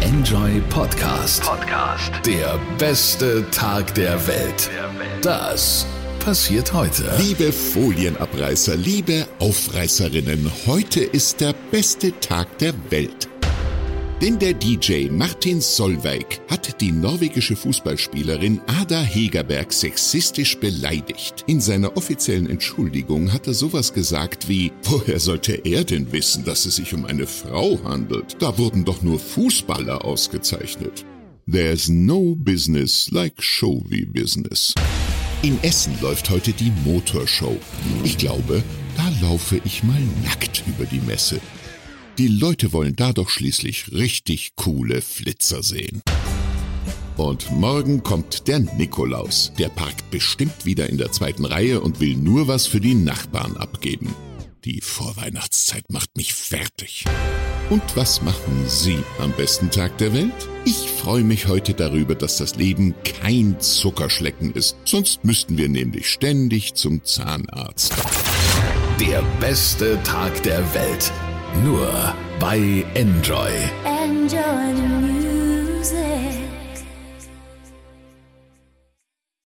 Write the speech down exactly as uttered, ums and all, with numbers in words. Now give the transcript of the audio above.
Enjoy Podcast. Podcast. Der beste Tag der Welt. Das passiert heute. Liebe Folienabreißer, liebe Aufreißerinnen, heute ist der beste Tag der Welt. Denn der D J Martin Solveig hat die norwegische Fußballspielerin Ada Hegerberg sexistisch beleidigt. In seiner offiziellen Entschuldigung hat er sowas gesagt wie: Woher sollte er denn wissen, dass es sich um eine Frau handelt? Da wurden doch nur Fußballer ausgezeichnet. There's no business like showy business. In Essen läuft heute die Motorshow. Ich glaube, da laufe ich mal nackt über die Messe. Die Leute wollen da doch schließlich richtig coole Flitzer sehen. Und morgen kommt der Nikolaus. Der parkt bestimmt wieder in der zweiten Reihe und will nur was für die Nachbarn abgeben. Die Vorweihnachtszeit macht mich fertig. Und was machen Sie am besten Tag der Welt? Ich freue mich heute darüber, dass das Leben kein Zuckerschlecken ist. Sonst müssten wir nämlich ständig zum Zahnarzt. Der beste Tag der Welt. Nur bei Enjoy. Enjoy the music.